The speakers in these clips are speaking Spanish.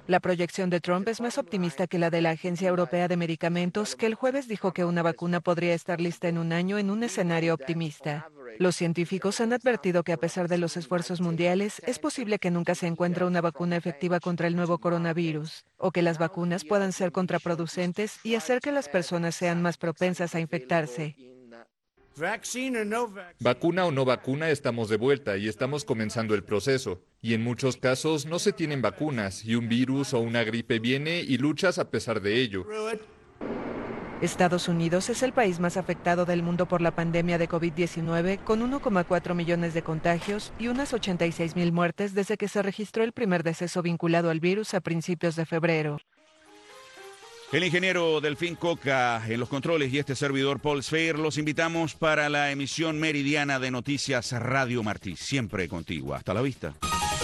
La proyección de Trump es más optimista que la de la Agencia Europea de Medicamentos, que el jueves dijo que una vacuna podría estar lista en un año en un escenario optimista. Los científicos han advertido que a pesar de los esfuerzos mundiales, es posible que nunca se encuentre una vacuna efectiva contra el nuevo coronavirus, o que las vacunas puedan ser contraproducentes y hacer que las personas sean más propensas a infectarse. Vacuna o no vacuna, estamos de vuelta y estamos comenzando el proceso. Y en muchos casos no se tienen vacunas y un virus o una gripe viene y luchas a pesar de ello. Estados Unidos es el país más afectado del mundo por la pandemia de COVID-19, con 1,4 millones de contagios y unas 86,000 muertes desde que se registró el primer deceso vinculado al virus a principios de febrero. El ingeniero Delfín Coca en los controles y este servidor Paul Sfeir los invitamos para la emisión meridiana de Noticias Radio Martí. Siempre contigo. Hasta la vista.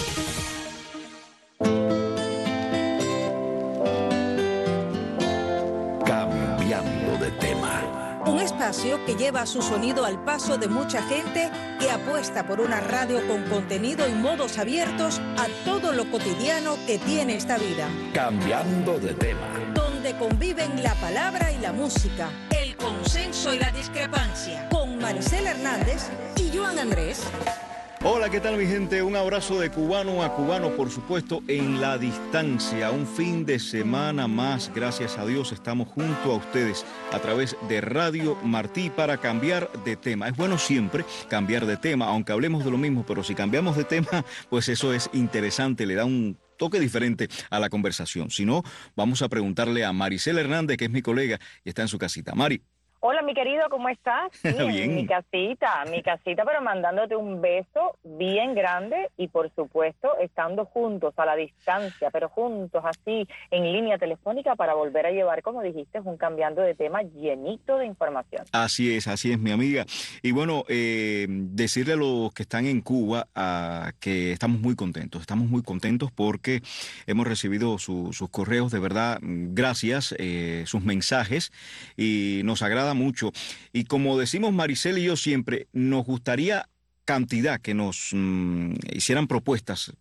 Cambiando de tema. Un espacio que lleva su sonido al paso de mucha gente que apuesta por una radio con contenido y modos abiertos a todo lo cotidiano que tiene esta vida. Cambiando de tema. Donde conviven la palabra y la música, el consenso y la discrepancia. Con Maricela Hernández y Joan Andrés. Hola, ¿qué tal mi gente? Un abrazo de cubano a cubano, por supuesto, en la distancia. Un fin de semana más, gracias a Dios, estamos junto a ustedes a través de Radio Martí para cambiar de tema. Es bueno siempre cambiar de tema, aunque hablemos de lo mismo, pero si cambiamos de tema, pues eso es interesante, le da un toque diferente a la conversación. Si no, vamos a preguntarle a Maricela Hernández, que es mi colega y está en su casita. Mari. Hola, mi querido, ¿cómo estás? Bien. Mi casita, pero mandándote un beso bien grande y, por supuesto, estando juntos a la distancia, pero juntos así, en línea telefónica para volver a llevar, como dijiste, un cambiando de tema llenito de información. Así es, mi amiga. Y bueno, decirle a los que están en Cuba que estamos muy contentos porque hemos recibido sus correos, de verdad, gracias, sus mensajes, y nos agrada mucho. Y como decimos Maricel y yo siempre, nos gustaría cantidad que nos hicieran propuestas,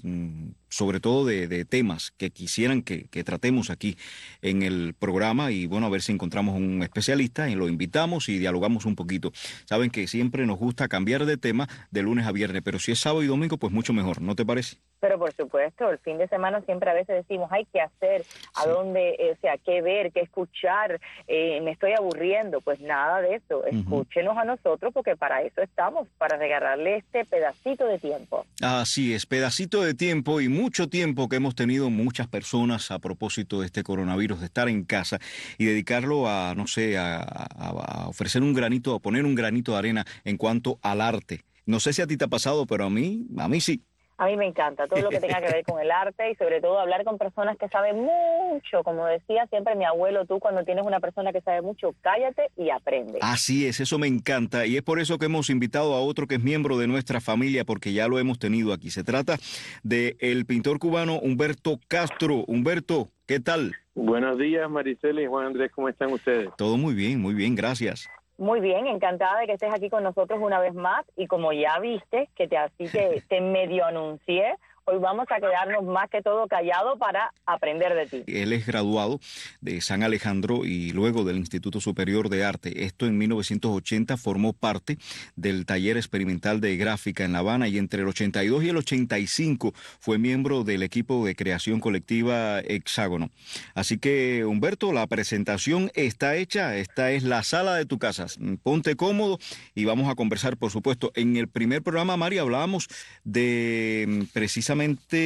sobre todo de temas que quisieran que tratemos aquí en el programa, y bueno, a ver si encontramos un especialista y lo invitamos y dialogamos un poquito. Saben que siempre nos gusta cambiar de tema de lunes a viernes, pero si es sábado y domingo, pues mucho mejor, ¿no te parece? Pero por supuesto, el fin de semana siempre a veces decimos, hay que hacer, a dónde, o sea, qué ver, qué escuchar, me estoy aburriendo. Pues nada de eso, escúchenos a nosotros, porque para eso estamos, para regalarle este pedacito de tiempo. Así es, pedacito de tiempo y mucho tiempo que hemos tenido muchas personas a propósito de este coronavirus, de estar en casa y dedicarlo a, no sé, a ofrecer un granito, a poner un granito de arena en cuanto al arte. No sé si a ti te ha pasado, pero a mí sí. A mí me encanta todo lo que tenga que ver con el arte y sobre todo hablar con personas que saben mucho. Como decía siempre mi abuelo, tú cuando tienes una persona que sabe mucho, cállate y aprende. Así es, eso me encanta, y es por eso que hemos invitado a otro que es miembro de nuestra familia, porque ya lo hemos tenido aquí. Se trata del pintor cubano Humberto Castro. Humberto, ¿qué tal? Buenos días, Maricela y Juan Andrés, ¿cómo están ustedes? Todo muy bien, gracias. Muy bien, encantada de que estés aquí con nosotros una vez más, y como ya viste, que te medio anuncié, hoy vamos a quedarnos más que todo callados para aprender de ti. Él es graduado de San Alejandro y luego del Instituto Superior de Arte. Esto en 1980 formó parte del Taller Experimental de Gráfica en La Habana, y entre el 82 y el 85 fue miembro del equipo de creación colectiva Hexágono. Así que, Humberto, la presentación está hecha. Esta es la sala de tu casa. Ponte cómodo y vamos a conversar, por supuesto. En el primer programa, Mari, hablábamos de precisamente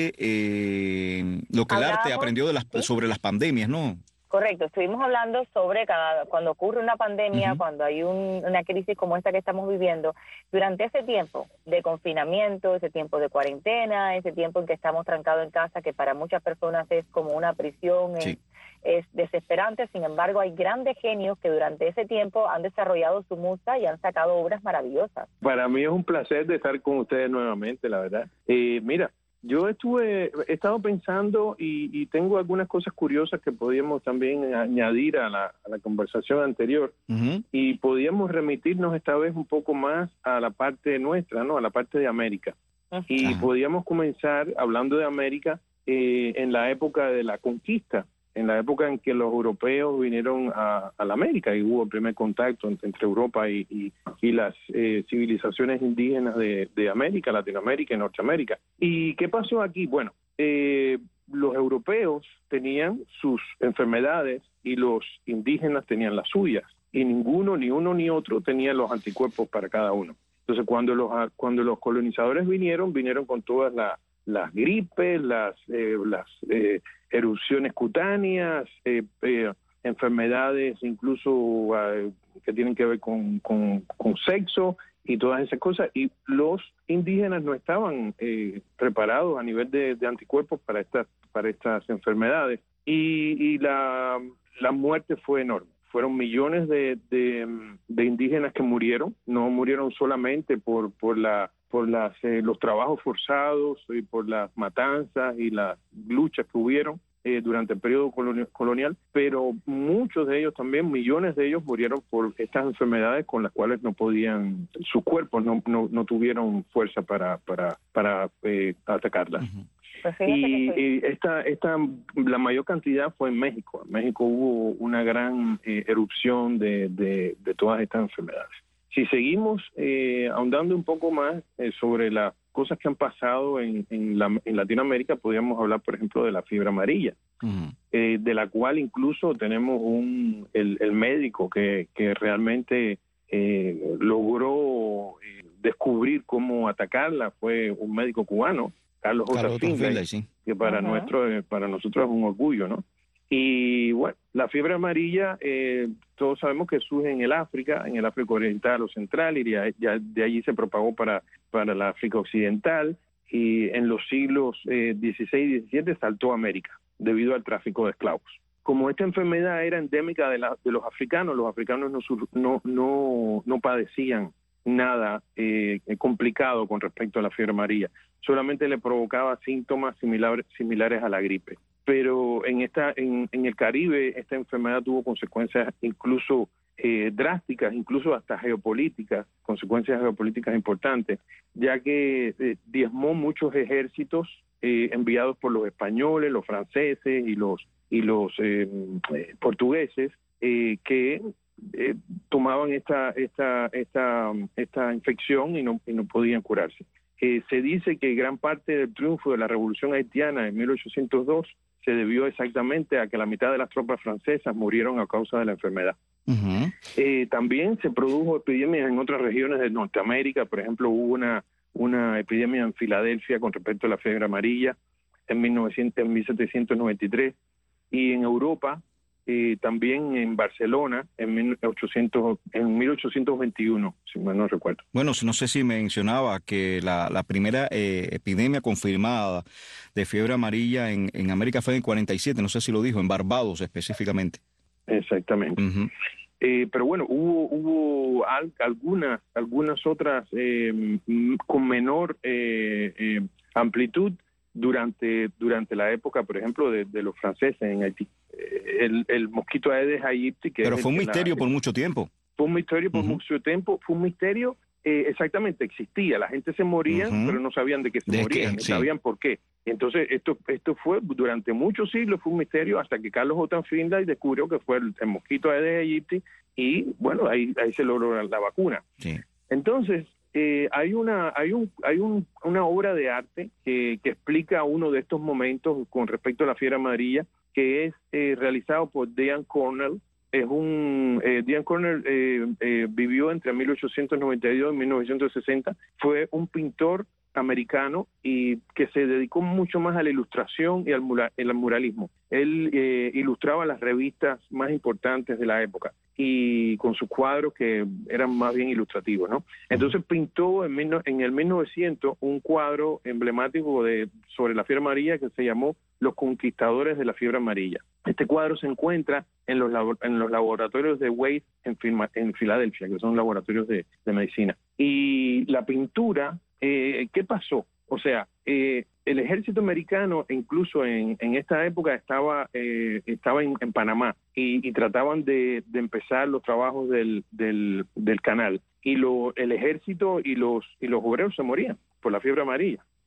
lo que el arte aprendió sobre las pandemias, ¿no? Correcto, estuvimos hablando sobre cuando ocurre una pandemia, cuando hay una crisis como esta que estamos viviendo, durante ese tiempo de confinamiento, ese tiempo de cuarentena, ese tiempo en que estamos trancados en casa, que para muchas personas es como una prisión, sí, es desesperante. Sin embargo, hay grandes genios que durante ese tiempo han desarrollado su musa y han sacado obras maravillosas. Para mí es un placer de estar con ustedes nuevamente, la verdad. Mira, yo he estado pensando y tengo algunas cosas curiosas que podíamos también añadir a la conversación anterior, y podíamos remitirnos esta vez un poco más a la parte nuestra, ¿no? A la parte de América. Y podíamos comenzar hablando de América en la época de la conquista, en la época en que los europeos vinieron a la América y hubo el primer contacto entre Europa y las civilizaciones indígenas de América, Latinoamérica y Norteamérica. ¿Y qué pasó aquí? Bueno, los europeos tenían sus enfermedades y los indígenas tenían las suyas, y ninguno, ni uno ni otro, tenía los anticuerpos para cada uno. Entonces, cuando los colonizadores vinieron con todas las gripes, las erupciones cutáneas, enfermedades incluso que tienen que ver con sexo y todas esas cosas, y los indígenas no estaban preparados a nivel de anticuerpos para estas enfermedades, y la muerte fue enorme. Fueron millones de indígenas que murieron. No murieron solamente por los trabajos forzados y por las matanzas y las luchas que hubieron durante el periodo colonial, pero muchos de ellos también, millones de ellos murieron por estas enfermedades con las cuales no podían, sus cuerpos no tuvieron fuerza para atacarlas. Uh-huh. Pues y la mayor cantidad fue en México. En México hubo una gran erupción de todas estas enfermedades. Si seguimos ahondando un poco más sobre las cosas que han pasado en Latinoamérica, podríamos hablar, por ejemplo, de la fiebre amarilla, uh-huh. De la cual incluso tenemos el médico que realmente logró descubrir cómo atacarla. Fue un médico cubano, Carlos J. Finlay, sí. Que para nosotros es un orgullo, ¿no? Y bueno, la fiebre amarilla, todos sabemos que surge en el África Oriental o Central, y de allí se propagó para la África Occidental, y en los siglos XVI y XVII saltó a América debido al tráfico de esclavos. Como esta enfermedad era endémica de los africanos no padecían nada complicado con respecto a la fiebre amarilla. Solamente le provocaba síntomas similares a la gripe. Pero en el Caribe esta enfermedad tuvo consecuencias incluso drásticas, incluso hasta consecuencias geopolíticas importantes, ya que diezmó muchos ejércitos enviados por los españoles, los franceses y los portugueses, que tomaban esta infección y no podían curarse. Se dice que gran parte del triunfo de la Revolución Haitiana en 1802 se debió exactamente a que la mitad de las tropas francesas murieron a causa de la enfermedad. Uh-huh. También se produjo epidemias en otras regiones de Norteamérica. Por ejemplo, hubo una epidemia en Filadelfia con respecto a la fiebre amarilla en 1793, y en Europa también en Barcelona en 1821, si mal no recuerdo. Bueno, no sé si mencionaba que la primera epidemia confirmada de fiebre amarilla en América fue en 47, no sé si lo dijo, en Barbados específicamente. Exactamente. Uh-huh. Pero bueno, hubo algunas otras con menor amplitud durante la época, por ejemplo, de los franceses en Haití. El mosquito Aedes aegypti, pero fue un misterio por mucho tiempo. Fue un misterio por mucho tiempo, fue un misterio, exactamente, existía, la gente se moría, pero no sabían de qué se morían, no sabían por qué. Entonces esto fue durante muchos siglos, fue un misterio hasta que Carlos J. Finlay descubrió que fue el mosquito Aedes aegypti, y bueno, ahí se logró la vacuna. Sí. Entonces hay una obra de arte que explica uno de estos momentos con respecto a la fiebre amarilla, que es realizado por Dean Cornell. Dean Cornell vivió entre 1892 y 1960. Fue un pintor americano y que se dedicó mucho más a la ilustración y al muralismo. Él ilustraba las revistas más importantes de la época, y con sus cuadros que eran más bien ilustrativos, ¿no? Entonces pintó en el 1900 un cuadro emblemático sobre la fiebre amarilla que se llamó Los Conquistadores de la Fiebre Amarilla. Este cuadro se encuentra en los laboratorios de Weiss en Filadelfia, que son laboratorios de medicina. Y la pintura, ¿qué pasó? O sea, el ejército americano, incluso en esta época, estaba en Panamá y trataban de empezar los trabajos del canal. Y el ejército y los obreros se morían por la fiebre amarilla.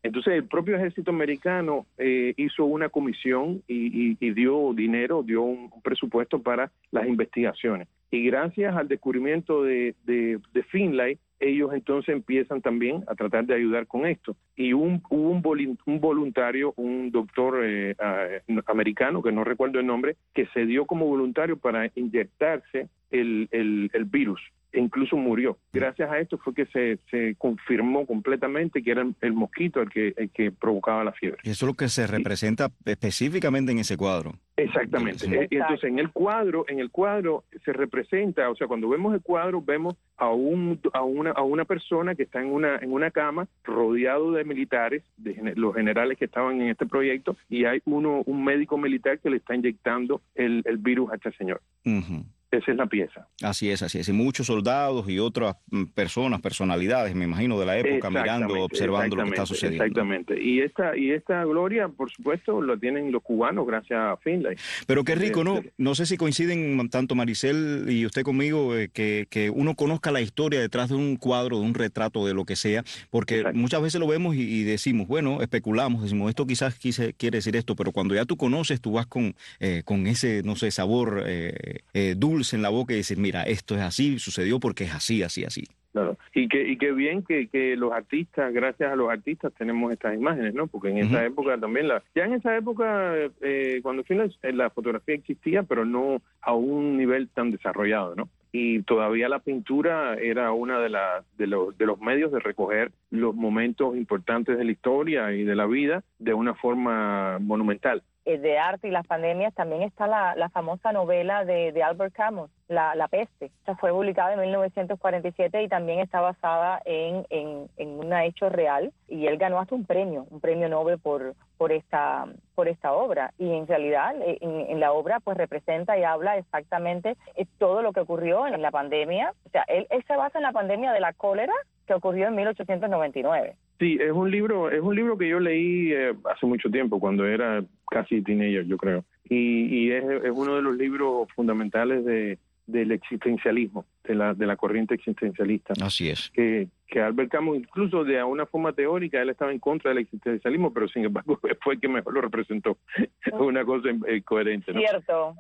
Entonces el propio ejército americano hizo una comisión y dio dinero, dio un presupuesto para las investigaciones. Y gracias al descubrimiento de Finlay, ellos entonces empiezan también a tratar de ayudar con esto. Y hubo un voluntario, un doctor americano, que no recuerdo el nombre, que se dio como voluntario para inyectarse el virus. E incluso murió. Gracias a esto fue que se confirmó completamente que era el mosquito el que provocaba la fiebre. Y eso es lo que se representa específicamente en ese cuadro. Exactamente. Entonces en el cuadro se representa, o sea, cuando vemos el cuadro vemos a una persona que está en una cama rodeado de militares, de los generales que estaban en este proyecto, y hay un médico militar que le está inyectando el virus a este señor. Uh-huh. Esa es la pieza. Así es. Y muchos soldados y otras personalidades, me imagino, de la época, mirando, observando lo que está sucediendo. Exactamente. Y esta gloria, por supuesto, la tienen los cubanos gracias a Finlay. Pero qué rico, ¿no? No sé si coinciden tanto Maricel y usted conmigo, que uno conozca la historia detrás de un cuadro, de un retrato, de lo que sea, porque Exacto. Muchas veces lo vemos y decimos, bueno, especulamos, decimos, esto quizás quiere decir esto, pero cuando ya tú conoces, tú vas con ese, no sé, sabor dulce en la boca y dices, mira, esto es así, sucedió porque es así. Claro. Y qué bien que los artistas, gracias a los artistas tenemos estas imágenes, ¿no? Porque en esa época también, ya en esa época, cuando Finlay, la fotografía existía, pero no a un nivel tan desarrollado, ¿no? Y todavía la pintura era una de los medios de recoger los momentos importantes de la historia y de la vida de una forma monumental. De arte y las pandemias también está la famosa novela de Albert Camus, La peste. Esta fue publicada en 1947 y también está basada en un hecho real, y él ganó hasta un premio Nobel por esta obra, y en realidad en la obra pues representa y habla exactamente todo lo que ocurrió en la pandemia. O sea, él se basa en la pandemia de la cólera que ocurrió en 1899. Sí, es un libro que yo leí hace mucho tiempo, cuando era casi teenager, yo creo. Y es uno de los libros fundamentales del existencialismo, de la corriente existencialista. Así es. Que Albert Camus, incluso de una forma teórica, él estaba en contra del existencialismo, pero sin embargo fue el que mejor lo representó. Es una cosa coherente, ¿no? Cierto.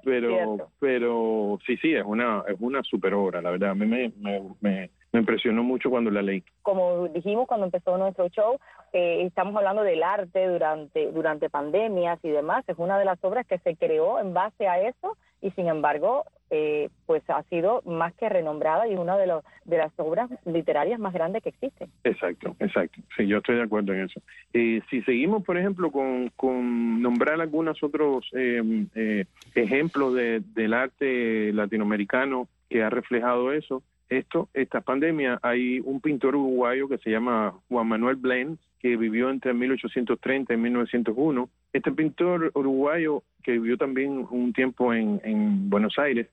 Pero sí, es una super obra, la verdad. A mí me impresionó mucho cuando la leí. Como dijimos cuando empezó nuestro show, estamos hablando del arte durante pandemias y demás. Es una de las obras que se creó en base a eso, y sin embargo pues ha sido más que renombrada y una de las obras literarias más grandes que existen. Exacto. Sí, yo estoy de acuerdo en eso. Si seguimos, por ejemplo, con nombrar algunos otros ejemplos del arte latinoamericano que ha reflejado eso, esta pandemia, hay un pintor uruguayo que se llama Juan Manuel Blens, que vivió entre 1830 y 1901. Este pintor uruguayo, que vivió también un tiempo en Buenos Aires,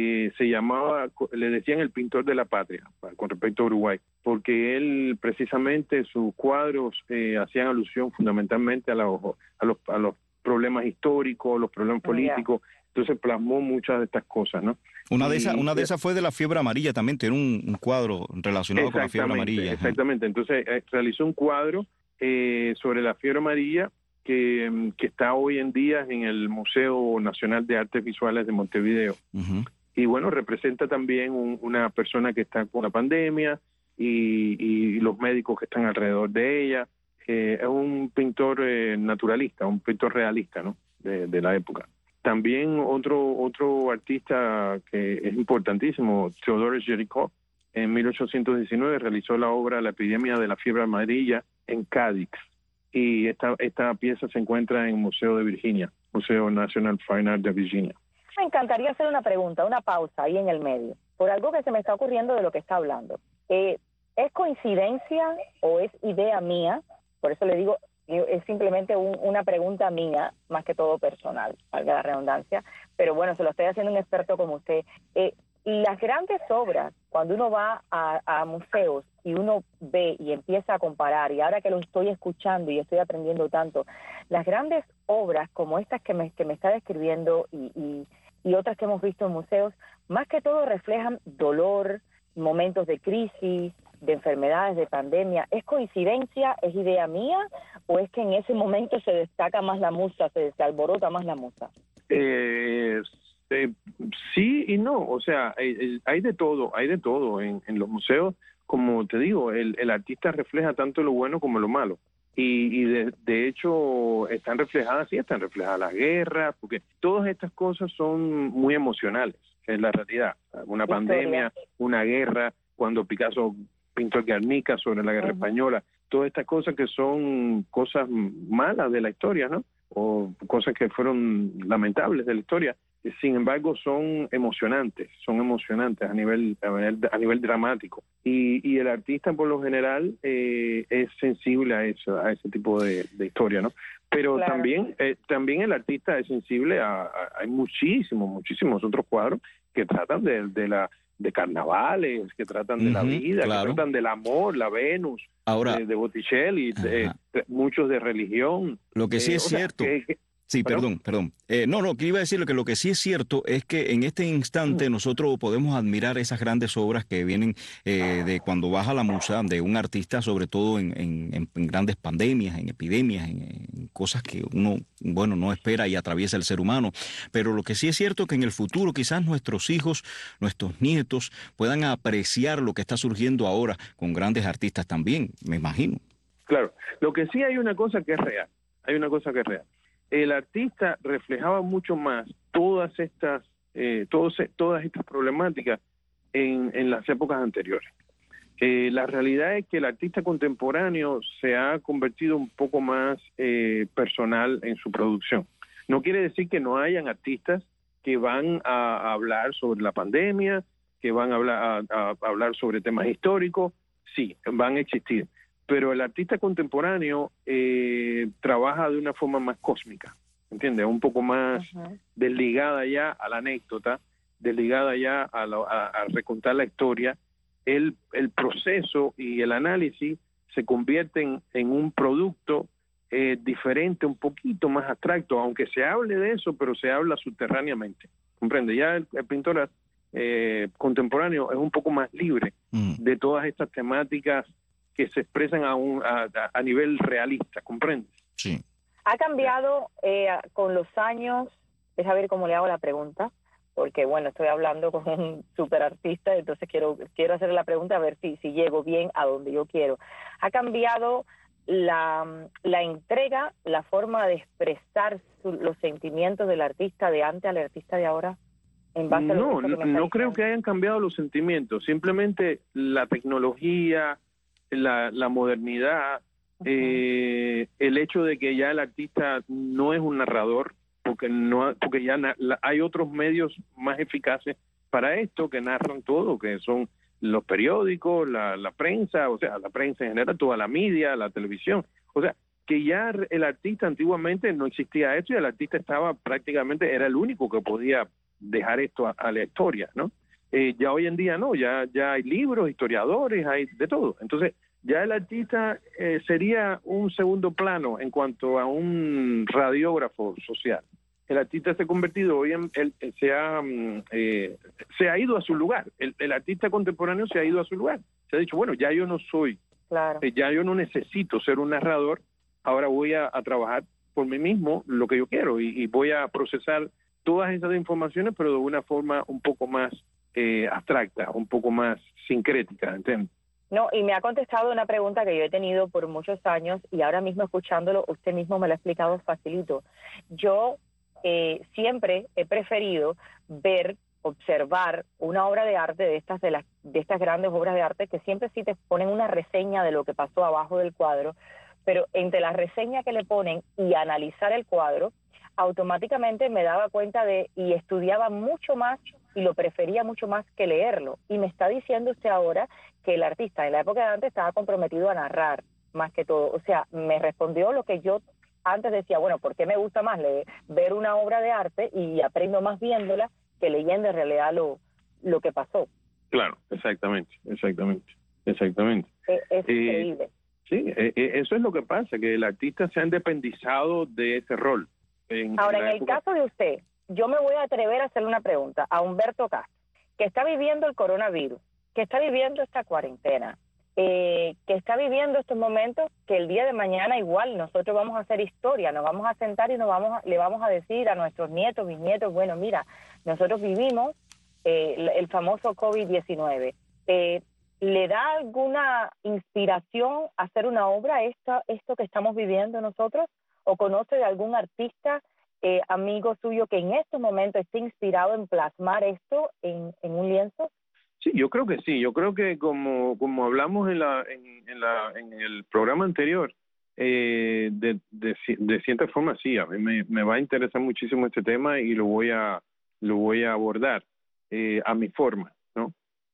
le decían el pintor de la patria, con respecto a Uruguay, porque él precisamente, sus cuadros hacían alusión fundamentalmente a los problemas históricos, los problemas políticos. Entonces plasmó muchas de estas cosas, ¿no? Una de esas fue de la fiebre amarilla también, tiene un cuadro relacionado con la fiebre amarilla. Exactamente, entonces realizó un cuadro sobre la fiebre amarilla que está hoy en día en el Museo Nacional de Artes Visuales de Montevideo. Uh-huh. Y bueno, representa también una persona que está con la pandemia y los médicos que están alrededor de ella. Es un pintor naturalista, un pintor realista, ¿no? De la época. También otro artista que es importantísimo, Theodore Géricault, en 1819 realizó la obra La epidemia de la fiebre amarilla en Cádiz. Y esta pieza se encuentra en el Museo de Virginia, Museo National Fine Art de Virginia. Me encantaría hacer una pregunta, una pausa ahí en el medio, por algo que se me está ocurriendo de lo que está hablando. ¿Es coincidencia o es idea mía? Por eso le digo, es simplemente una pregunta mía, más que todo personal, valga la redundancia, pero bueno, se lo estoy haciendo un experto como usted. Las grandes obras, cuando uno va a museos y uno ve y empieza a comparar, y ahora que lo estoy escuchando y estoy aprendiendo tanto, las grandes obras como estas que me está describiendo y otras que hemos visto en museos, más que todo reflejan dolor, momentos de crisis, de enfermedades, de pandemia. ¿Es coincidencia? ¿Es idea mía? ¿O es que en ese momento se destaca más la musa, se alborota más la musa? Sí y no, o sea, hay de todo en los museos. Como te digo, el artista refleja tanto lo bueno como lo malo. Y de hecho están reflejadas las guerras, porque todas estas cosas son muy emocionales, es la realidad. Una pandemia, una guerra, cuando Picasso pintó el Guernica sobre la guerra española, todas estas cosas que son cosas malas de la historia, ¿no? O cosas que fueron lamentables de la historia. Sin embargo, son emocionantes a nivel dramático. Y el artista, por lo general, es sensible a ese tipo de historia, ¿no? Pero claro, también el artista es sensible hay muchísimos otros cuadros que tratan de carnavales, que tratan de la vida, claro, que tratan del amor, la Venus, ahora, de Botticelli, muchos de religión. Lo que sí es cierto... Sí, perdón. No, que iba a decir que lo que sí es cierto es que en este instante nosotros podemos admirar esas grandes obras que vienen de cuando baja la musa de un artista, sobre todo en grandes pandemias, en epidemias, en cosas que uno, bueno, no espera y atraviesa el ser humano. Pero lo que sí es cierto es que en el futuro quizás nuestros hijos, nuestros nietos puedan apreciar lo que está surgiendo ahora con grandes artistas también, me imagino. Claro, lo que sí hay una cosa que es real, El artista reflejaba mucho más todas estas problemáticas en las épocas anteriores. La realidad es que el artista contemporáneo se ha convertido un poco más personal en su producción. No quiere decir que no hayan artistas que van a hablar sobre la pandemia, que van a hablar sobre temas históricos. Sí, van a existir. Pero el artista contemporáneo trabaja de una forma más cósmica, ¿entiendes? Un poco más desligada ya a la anécdota, desligada ya a recontar la historia. El proceso y el análisis se convierten en un producto diferente, un poquito más abstracto, aunque se hable de eso, pero se habla subterráneamente, ¿comprende? Ya el pintor contemporáneo es un poco más libre de todas estas temáticas que se expresan a nivel realista, ¿comprendes? Sí. ¿Ha cambiado con los años? Deja ver cómo le hago la pregunta, porque bueno, estoy hablando con un super artista, entonces quiero hacer la pregunta a ver si llego bien a donde yo quiero. ¿Ha cambiado la entrega, la forma de expresar los sentimientos del artista de antes al artista de ahora? En base no creo que hayan cambiado los sentimientos, simplemente la tecnología, la modernidad, el hecho de que ya el artista no es un narrador, porque ya hay otros medios más eficaces para esto que narran todo, que son los periódicos, la prensa, o sea, la prensa en general, toda la media, la televisión. O sea, que ya el artista antiguamente no existía esto y el artista era el único que podía dejar esto a la historia, ¿no? Ya hoy en día no, ya hay libros, historiadores, hay de todo. Entonces, ya el artista sería un segundo plano en cuanto a un radiógrafo social. El artista se ha convertido hoy se ha ido a su lugar. El artista contemporáneo se ha ido a su lugar. Se ha dicho, bueno, ya yo no soy, ya yo no necesito ser un narrador, ahora voy a trabajar por mí mismo lo que yo quiero y voy a procesar todas esas informaciones, pero de una forma un poco más abstracta, un poco más sincrética, ¿entiendes? No, y me ha contestado una pregunta que yo he tenido por muchos años y ahora mismo escuchándolo, usted mismo me lo ha explicado facilito. Yo siempre he preferido observar una obra de arte de estas grandes obras de arte que siempre sí te ponen una reseña de lo que pasó abajo del cuadro, pero entre la reseña que le ponen y analizar el cuadro, automáticamente me daba cuenta y estudiaba mucho más y lo prefería mucho más que leerlo. Y me está diciendo usted ahora que el artista en la época de antes estaba comprometido a narrar más que todo. O sea, me respondió lo que yo antes decía, bueno, ¿por qué me gusta más ver una obra de arte y aprendo más viéndola que leyendo en realidad lo que pasó? Claro, exactamente. Es increíble. Sí, eso es lo que pasa, que el artista se ha independizado de ese rol. Ahora, en el caso de usted, yo me voy a atrever a hacerle una pregunta a Humberto Castro, que está viviendo el coronavirus, que está viviendo esta cuarentena, que está viviendo estos momentos, que el día de mañana igual nosotros vamos a hacer historia, nos vamos a sentar y le vamos a decir a nuestros nietos, bisnietos, bueno, mira, nosotros vivimos el famoso COVID-19. ¿Le da alguna inspiración hacer una obra esto que estamos viviendo nosotros? ¿O conoce de algún artista, amigo suyo, que en estos momentos esté inspirado en plasmar esto en un lienzo? Sí, yo creo que sí. Yo creo que como hablamos en el programa anterior, de cierta forma sí, a mí me va a interesar muchísimo este tema y lo voy a abordar a mi forma, ¿no?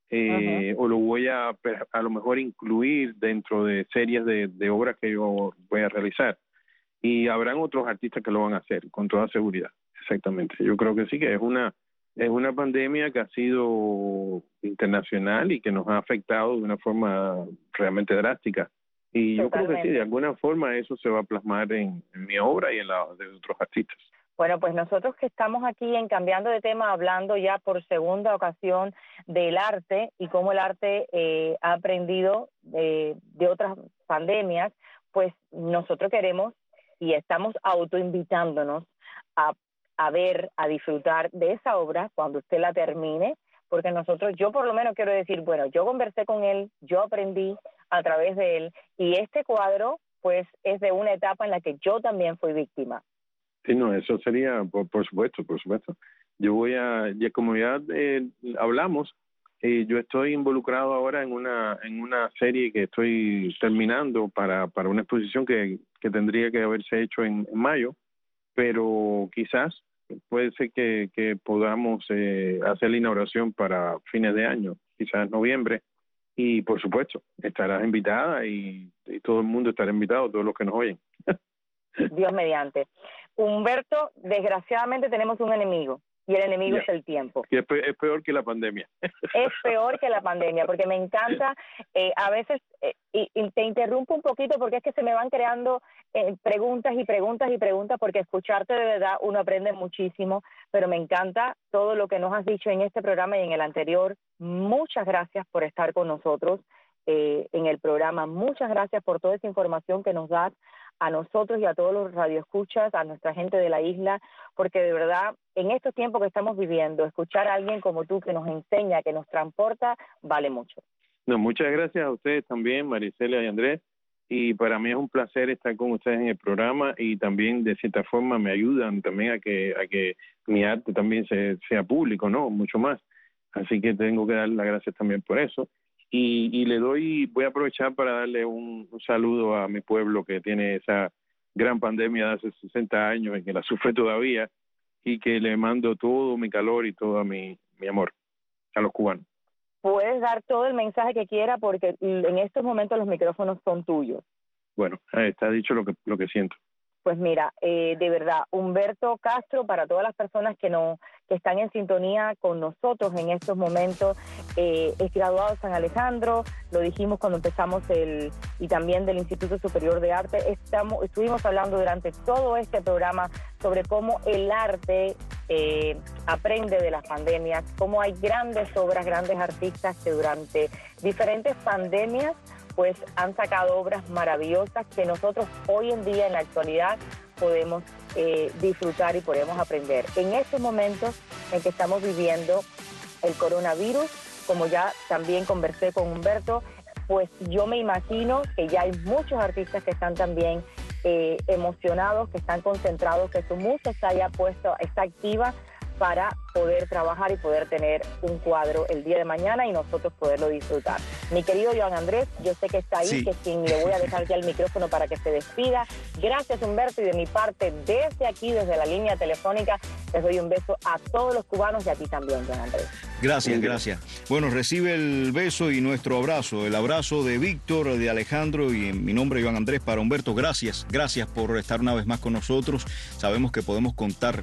O lo voy a lo mejor incluir dentro de series de obras que yo voy a realizar. Y habrán otros artistas que lo van a hacer, con toda seguridad. Exactamente. Yo creo que sí, que es una pandemia que ha sido internacional y que nos ha afectado de una forma realmente drástica. Y yo creo que sí, de alguna forma eso se va a plasmar en mi obra y en la de otros artistas. Bueno, pues nosotros que estamos aquí en Cambiando de Tema, hablando ya por segunda ocasión del arte y cómo el arte ha aprendido de otras pandemias, pues nosotros queremos y estamos autoinvitándonos a ver, a disfrutar de esa obra cuando usted la termine, porque yo por lo menos quiero decir, bueno, yo conversé con él, yo aprendí a través de él, y este cuadro pues es de una etapa en la que yo también fui víctima. Sí, no, eso sería, por supuesto. Yo como ya hablamos, yo estoy involucrado ahora en una serie que estoy terminando para una exposición que tendría que haberse hecho en mayo, pero quizás puede ser que podamos hacer la inauguración para fines de año, quizás noviembre, y por supuesto, estarás invitada y todo el mundo estará invitado, todos los que nos oyen. Dios mediante. Humberto, desgraciadamente tenemos un enemigo, y el enemigo es el tiempo. Y es peor que la pandemia. Es peor que la pandemia, porque me encanta, a veces, y te interrumpo un poquito porque es que se me van creando preguntas y preguntas y preguntas, porque escucharte de verdad uno aprende muchísimo, pero me encanta todo lo que nos has dicho en este programa y en el anterior. Muchas gracias por estar con nosotros en el programa. Muchas gracias por toda esa información que nos das a nosotros y a todos los radioescuchas, a nuestra gente de la isla, porque de verdad, en estos tiempos que estamos viviendo, escuchar a alguien como tú que nos enseña, que nos transporta, vale mucho. No, muchas gracias a ustedes también, Marisela y Andrés, y para mí es un placer estar con ustedes en el programa, y también de cierta forma me ayudan también a que mi arte también sea público, ¿no? Mucho más. Así que tengo que dar las gracias también por eso. Y voy a aprovechar para darle un saludo a mi pueblo que tiene esa gran pandemia de hace 60 años y que la sufre todavía, y que le mando todo mi calor y todo mi amor a los cubanos. Puedes dar todo el mensaje que quiera, porque en estos momentos los micrófonos son tuyos. Bueno, está dicho lo que siento. Pues mira, de verdad, Humberto Castro, para todas las personas que están en sintonía con nosotros en estos momentos, es graduado de San Alejandro, lo dijimos cuando empezamos y también del Instituto Superior de Arte. Estuvimos hablando durante todo este programa sobre cómo el arte aprende de las pandemias, cómo hay grandes obras, grandes artistas que durante diferentes pandemias pues han sacado obras maravillosas que nosotros hoy en día, en la actualidad, podemos disfrutar y podemos aprender. En estos momentos en que estamos viviendo el coronavirus, como ya también conversé con Humberto, pues yo me imagino que ya hay muchos artistas que están también emocionados, que están concentrados, que su música está activa para poder trabajar y poder tener un cuadro el día de mañana y nosotros poderlo disfrutar. Mi querido Joan Andrés, yo sé que está ahí, sí, que quien le voy a dejar ya el micrófono para que se despida. Gracias, Humberto, y de mi parte, desde aquí, desde la línea telefónica, les doy un beso a todos los cubanos y a ti también, Joan Andrés. Gracias. Bueno, recibe el beso y nuestro abrazo, el abrazo de Víctor, de Alejandro y en mi nombre, Joan Andrés, para Humberto. Gracias por estar una vez más con nosotros. Sabemos que podemos contar